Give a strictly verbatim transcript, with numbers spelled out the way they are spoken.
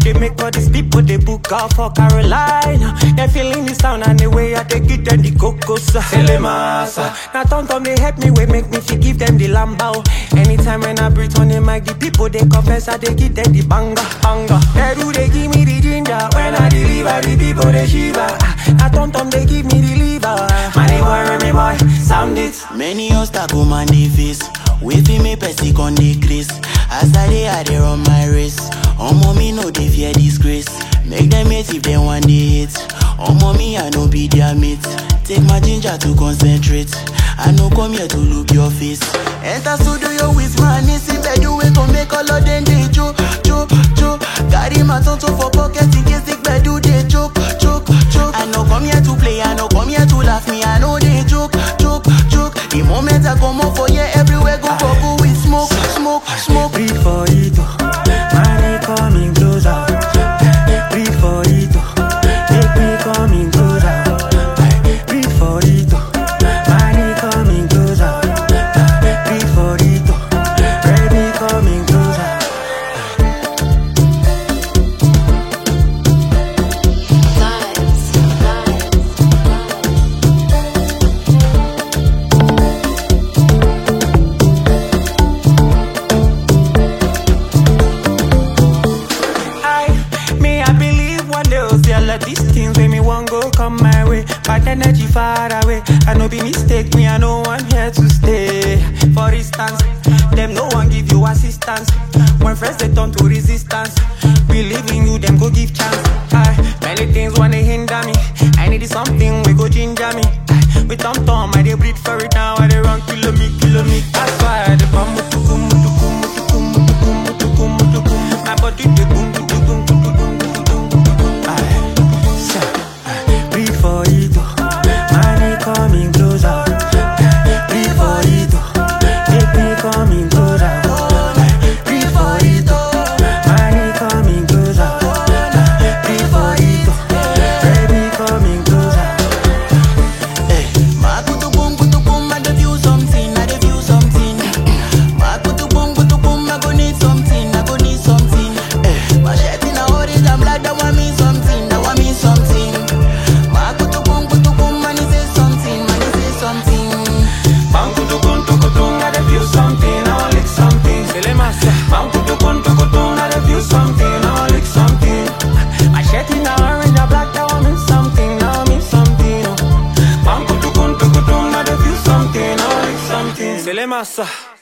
they make all these people they book out for Carolina. They feeling the sound and the way I take it them the cocos. Selemasa. Now Tom Tom they help me, we make me feel give them the lambao. Anytime when I breathe on the mic, the people they confess I they give them the banga, banga. They do they give me the ginger when I deliver the people they shiver. Now Tom Tom they give me the liver. Money boy, me boy, sound it. Many obstacles man they face. We feel me pessy con decrease. As I dey I dey run my race. Oh mommy no they fear disgrace. Make them hate if they want the hate. Oh mommy I no be their mate. Take my ginger to concentrate. I no come here to look your face. Enter studio with my niece in bed. You wait to make all of them they joke, joke, joke. Carry my tonto for pocket in case the bed do they joke, joke, joke. I no come here to play. I no come here to laugh me. I know they joke, joke, joke. The moment I come up for you everywhere go bubble with smoke, smoke, smoke. Breathe for it, money coming closer. Breathe for it, make me coming closer. Breathe for it, money coming closer. Breathe for it, baby coming closer. Like these things when me want go come my way. Bad energy far away. I know be mistake me, I know I'm here to stay. For instance, them no one give you assistance. When friends they turn to resistance. Believe in you, them go give chance. Aye, many things wanna hinder me. I need something we go ginger me. Aye, with Tom Tom, I they breathe for it now. I they run kilo me, kilo me. That's why I they come mutukum, mutukum, mutukum, mutukum, mutukum, mutukum. My body they boom, boom, boom, boom, boom. Coming closer, breathe for it, make me coming closer. Breathe for it, money coming closer. Breathe for it, baby coming closer. Hey, ma kutu boom kutu boom, I dey feel something, I dey feel something. Ma kutu boom kutu boom, I go need something, I go need something. Hey, my shirt in a orange, I'm like that want me something, that want me something. Ma kutu boom kutu boom, man is something, man is something. Bang kutu kun tu kutun, I dey feel something, I want lick something. Selemasa. Bang kutu kun tu kutun, I dey feel something, I want lick something. My shirt in a orange, a black, that want me something, that want me something. Bang kutu kun tu kutun, I dey feel something, I want lick something. Selemasa.